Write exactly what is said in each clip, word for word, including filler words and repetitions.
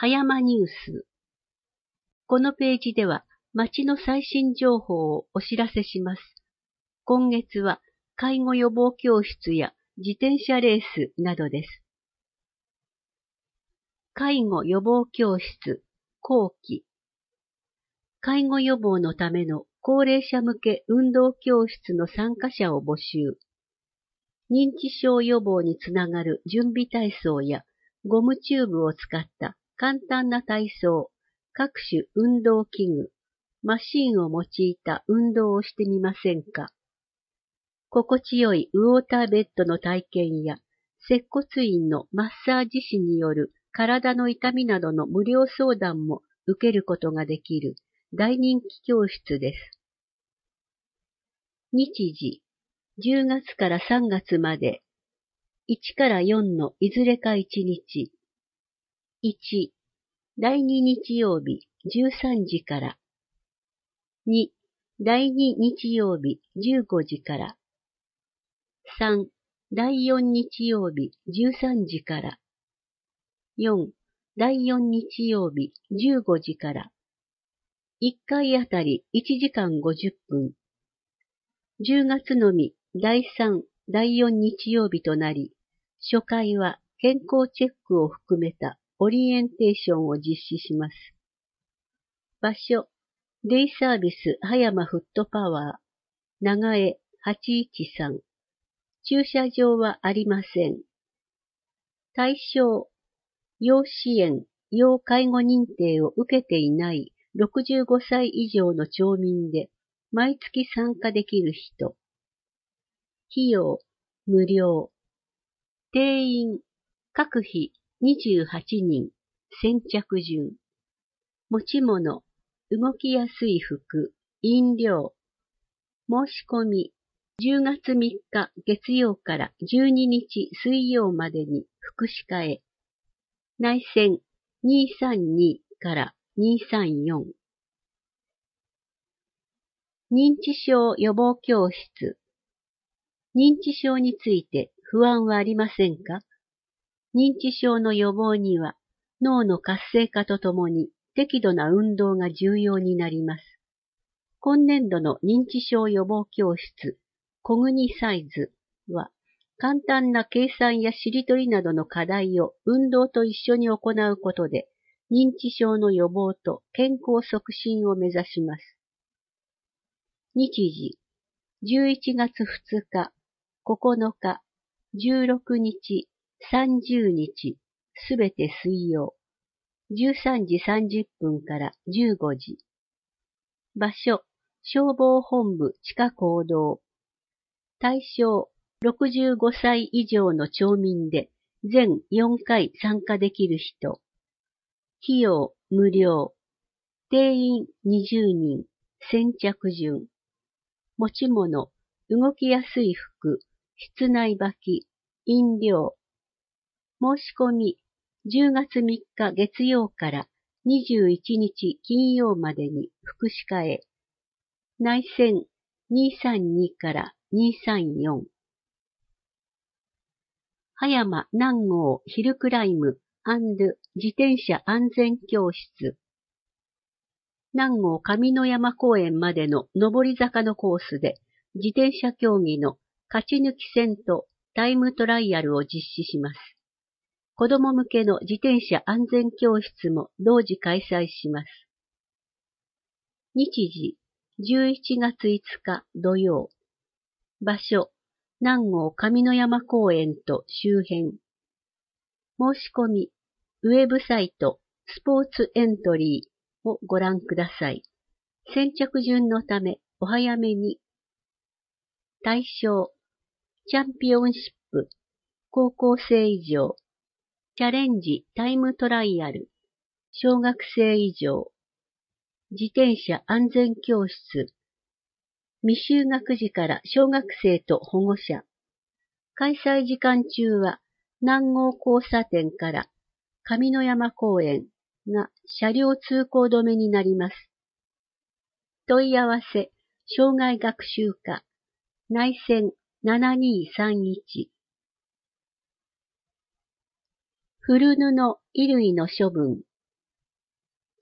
葉山ニュース。このページでは町の最新情報をお知らせします。今月は介護予防教室や自転車レースなどです。介護予防教室後期。介護予防のための高齢者向け運動教室の参加者を募集。認知症予防につながる準備体操やゴムチューブを使った簡単な体操、各種運動器具、マシンを用いた運動をしてみませんか？心地よいウォーターベッドの体験や接骨院のマッサージ師による体の痛みなどの無料相談も受けることができる大人気教室です。日時、じゅうがつからさんがつまで、いちからよんのいずれかいちにち。いち、だいに日曜日じゅうさんじから。に、だいに日曜日じゅうごじから。さん、だいよん日曜日じゅうさんじから。よん、だいよん日曜日じゅうごじから。いっかいあたりいちじかんごじゅっぷん。じゅうがつのみだいさん、だいよん日曜日となり、初回は健康チェックを含めたオリエンテーションを実施します。場所、デイサービス葉山フットパワー、長江はちいちさん。駐車場はありません。対象、要支援、要介護認定を受けていないろくじゅうごさい以上の町民で、毎月参加できる人。費用、無料。定員、各費にじゅうはちにん、先着順。持ち物、動きやすい服、飲料。申し込み、じゅうがつみっか月曜からじゅうににち水曜までに福祉課へ。内線にーさんにからにーさんよん。認知症予防教室。認知症について不安はありませんか？認知症の予防には脳の活性化とともに適度な運動が重要になります。今年度の認知症予防教室、小国サイズは、簡単な計算やしりとりなどの課題を運動と一緒に行うことで、認知症の予防と健康促進を目指します。日時、じゅういちがつふつか、ここのか、じゅうろくにち、さんじゅうにち、すべて水曜、じゅうさんじさんじゅっぷんからじゅうごじ。場所、消防本部地下講堂。対象、ろくじゅうごさい以上の町民で全よんかい参加できる人。費用、無料。定員にじゅうにん、先着順。持ち物、動きやすい服、室内履き、飲料。申し込み、じゅうがつみっか月曜からにじゅういちにち金曜までに福祉課へ。内線にーさんにからにーさんよん。葉山南郷ヒルクライム&自転車安全教室。南郷上野山公園までの上り坂のコースで自転車競技の勝ち抜き戦とタイムトライアルを実施します。子供向けの自転車安全教室も同時開催します。日時、じゅういちがついつか土曜。場所、南郷上野山公園と周辺。申し込み、ウェブサイト、スポーツエントリーをご覧ください。先着順のためお早めに。対象、チャンピオンシップ、高校生以上、チャレンジタイムトライアル、小学生以上、自転車安全教室、未就学児から小学生と保護者。開催時間中は南郷交差点から上野山公園が車両通行止めになります。問い合わせ、障害学習課、内線ななにーさんいち。古布衣類の処分。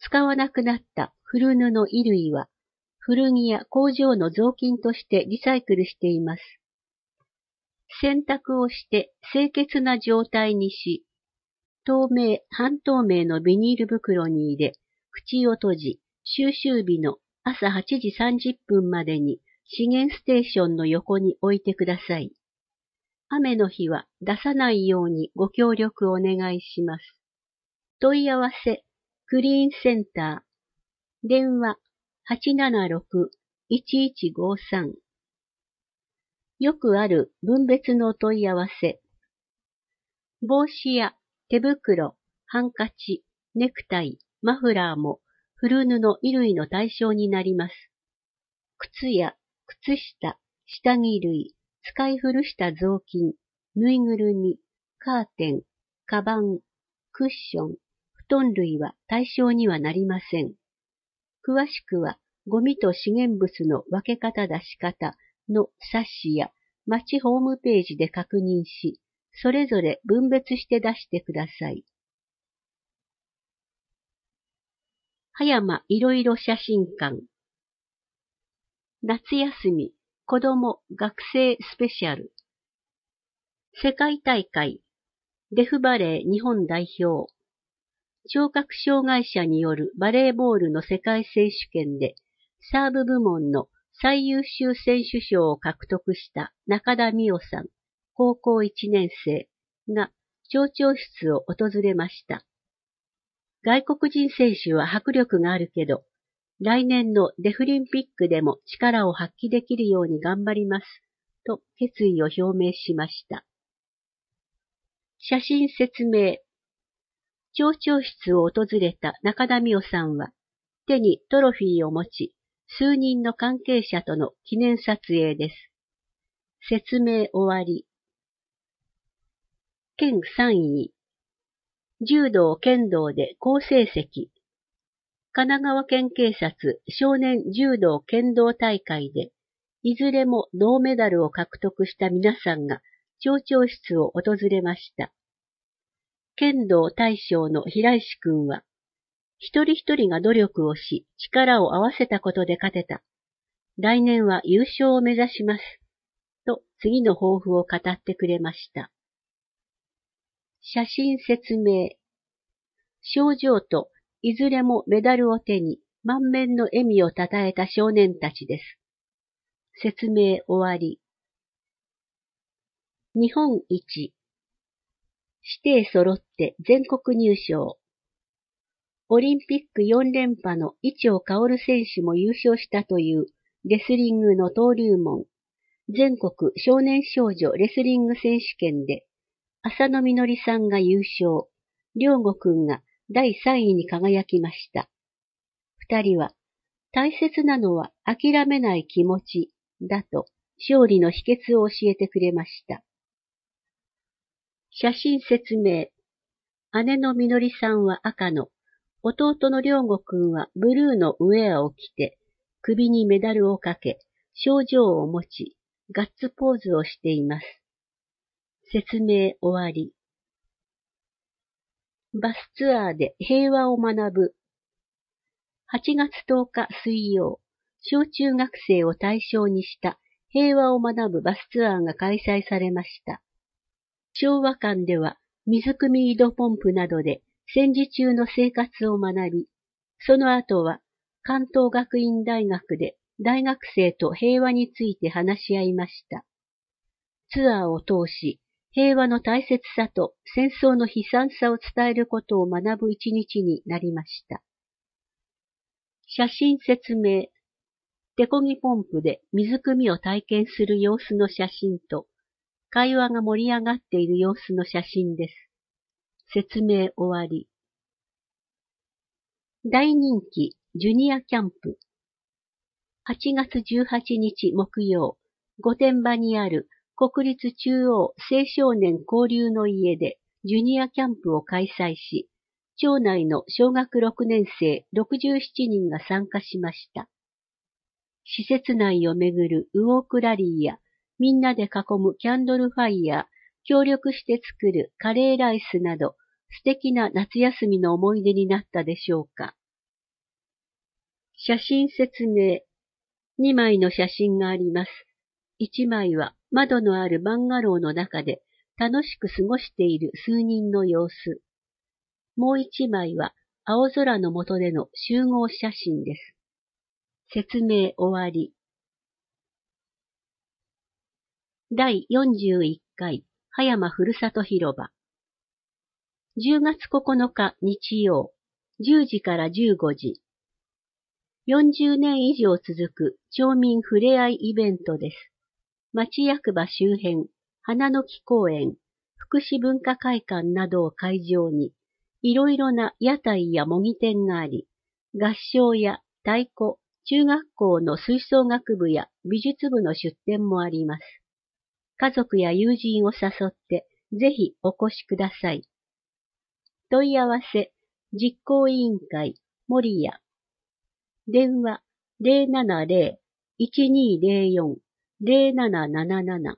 使わなくなった古布衣類は、古着や工場の雑巾としてリサイクルしています。洗濯をして清潔な状態にし、透明、半透明のビニール袋に入れ、口を閉じ、収集日の朝はちじさんじゅっぷんまでに資源ステーションの横に置いてください。雨の日は出さないようにご協力お願いします。問い合わせ、クリーンセンター、電話 はちななろく いちいちごさん。よくある分別のお問い合わせ。帽子や手袋、ハンカチ、ネクタイ、マフラーも古布衣類の対象になります。靴や靴下、下着類、使い古した雑巾、ぬいぐるみ、カーテン、カバン、クッション、布団類は対象にはなりません。詳しくは、ゴミと資源物の分け方出し方の冊子や町ホームページで確認し、それぞれ分別して出してください。葉山いろいろ写真館。夏休み、子供、学生スペシャル。世界大会、デフバレー日本代表。聴覚障害者によるバレーボールの世界選手権で、サーブ部門の最優秀選手賞を獲得した中田美代さん、高校いちねん生が町長室を訪れました。外国人選手は迫力があるけど、来年のデフリンピックでも力を発揮できるように頑張ります、と決意を表明しました。写真説明。町長室を訪れた中田美代さんは、手にトロフィーを持ち、数人の関係者との記念撮影です。説明終わり。県さんい。柔道剣道で好成績。神奈川県警察少年柔道剣道大会で、いずれも銅メダルを獲得した皆さんが町長室を訪れました。剣道大将の平石くんは、一人一人が努力をし、力を合わせたことで勝てた。来年は優勝を目指します。と次の抱負を語ってくれました。写真説明。賞状といずれもメダルを手に満面の笑みをたたえた少年たちです。説明終わり。日本一。指定揃って全国入賞。オリンピックよん連覇の伊調馨選手も優勝したというレスリングの登竜門、全国少年少女レスリング選手権で、浅野みのりさんが優勝、良吾くんがだいさんいに輝きました。二人は、大切なのは諦めない気持ちだと勝利の秘訣を教えてくれました。写真説明。姉のみのりさんは赤の、弟の良吾くんはブルーのウェアを着て、首にメダルをかけ、賞状を持ち、ガッツポーズをしています。説明終わり。バスツアーで平和を学ぶ。はちがつとおか水曜、小中学生を対象にした平和を学ぶバスツアーが開催されました。昭和館では水汲み井戸ポンプなどで戦時中の生活を学び、その後は関東学院大学で大学生と平和について話し合いました。ツアーを通し、平和の大切さと戦争の悲惨さを伝えることを学ぶ一日になりました。写真説明。手漕ぎポンプで水汲みを体験する様子の写真と、会話が盛り上がっている様子の写真です。説明終わり。大人気ジュニアキャンプ。はちがつじゅうはちにち木曜、御殿場にある国立中央青少年交流の家でジュニアキャンプを開催し、町内の小学ろくねん生ろくじゅうななにんが参加しました。施設内をめぐるウォークラリーやみんなで囲むキャンドルファイヤー、協力して作るカレーライスなど素敵な夏休みの思い出になったでしょうか。 写真説明。にまいの写真があります。いちまいは窓のあるバンガローの中で楽しく過ごしている数人の様子。もういちまいは青空の下での集合写真です。説明終わり。だいよんじゅういっかい葉山ふるさと広場。じゅうがつここのか日曜、じゅうじからじゅうごじ。よんじゅうねん以上続く町民ふれあいイベントです。町役場周辺、花の木公園、福祉文化会館などを会場に、いろいろな屋台や模擬店があり、合唱や太鼓、中学校の吹奏楽部や美術部の出展もあります。家族や友人を誘って、ぜひお越しください。問い合わせ、実行委員会、森屋。電話 ゼロななゼロ いちにゼロよん ゼロなななななな。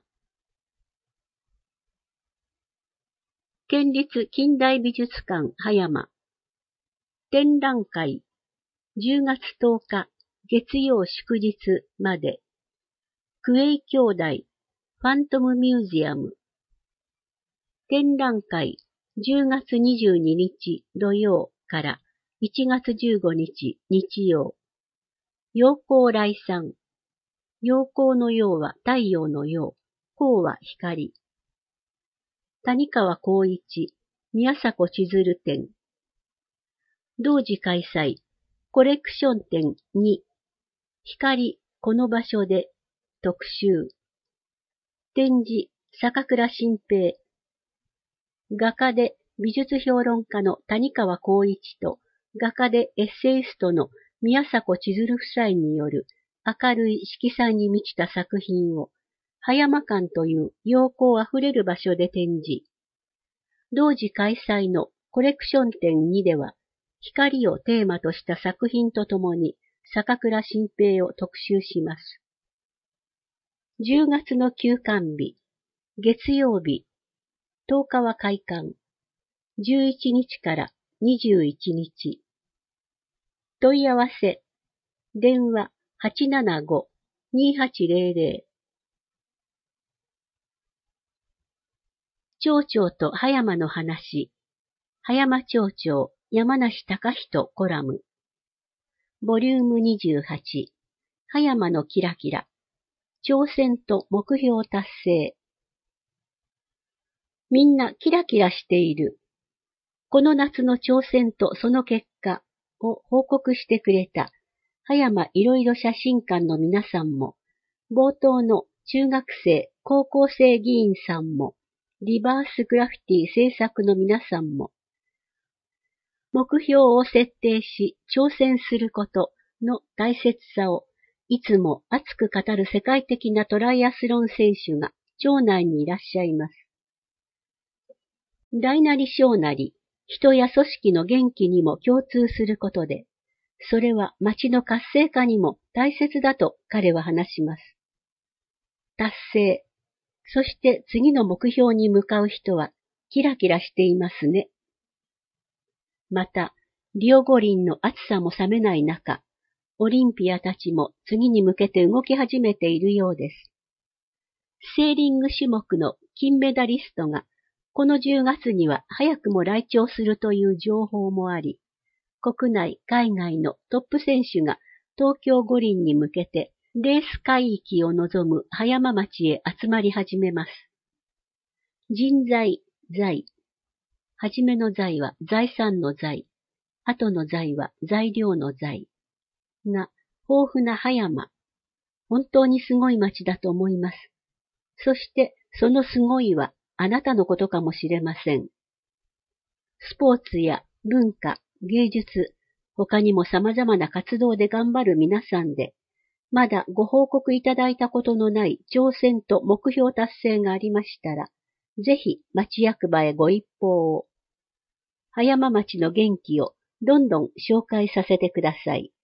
県立近代美術館葉山。展覧会。じゅうがつとおか月曜祝日まで。クエイ兄弟ファントムミュージアム。展覧会。じゅうがつにじゅうににち土曜からいちがつじゅうごにち日曜。陽光来産。陽光の陽は太陽の陽。光は光。谷川光一、宮迫千鶴展。同時開催。コレクション展に。光、この場所で。特集。展示、坂倉新平。画家で美術評論家の谷川光一と画家でエッセイストの宮迫千鶴夫妻による明るい色彩に満ちた作品を葉山館という陽光あふれる場所で展示。同時開催のコレクション展にでは光をテーマとした作品とともに坂倉新平を特集します。じゅうがつの休館日、月曜日、とおかは開館。じゅういちにちからにじゅういちにち。問い合わせ。電話 はちななご にはちゼロゼロ。町長と葉山の話。葉山町長山梨隆人コラム。ボリュームにじゅうはち。葉山のキラキラ。挑戦と目標達成。みんなキラキラしている。この夏の挑戦とその結果を報告してくれた葉山いろいろ写真館の皆さんも、冒頭の中学生、高校生議員さんも、リバースグラフィティ制作の皆さんも、目標を設定し挑戦することの大切さをいつも熱く語る世界的なトライアスロン選手が町内にいらっしゃいます。大なり小なり、人や組織の元気にも共通することで、それは町の活性化にも大切だと彼は話します。達成。そして次の目標に向かう人はキラキラしていますね。また、リオ五輪の暑さも冷めない中、オリンピアたちも次に向けて動き始めているようです。セーリング種目の金メダリストがこのじゅうがつには早くも来庁するという情報もあり、国内、海外のトップ選手が東京五輪に向けてレース海域を望む葉山町へ集まり始めます。人材、財。はじめの財は財産の財。後の財は材料の財。が、豊富な葉山。本当にすごい町だと思います。そして、そのすごいはあなたのことかもしれません。スポーツや文化、芸術、他にも様々な活動で頑張る皆さんで、まだご報告いただいたことのない挑戦と目標達成がありましたら、ぜひ町役場へご一報を。葉山町の元気をどんどん紹介させてください。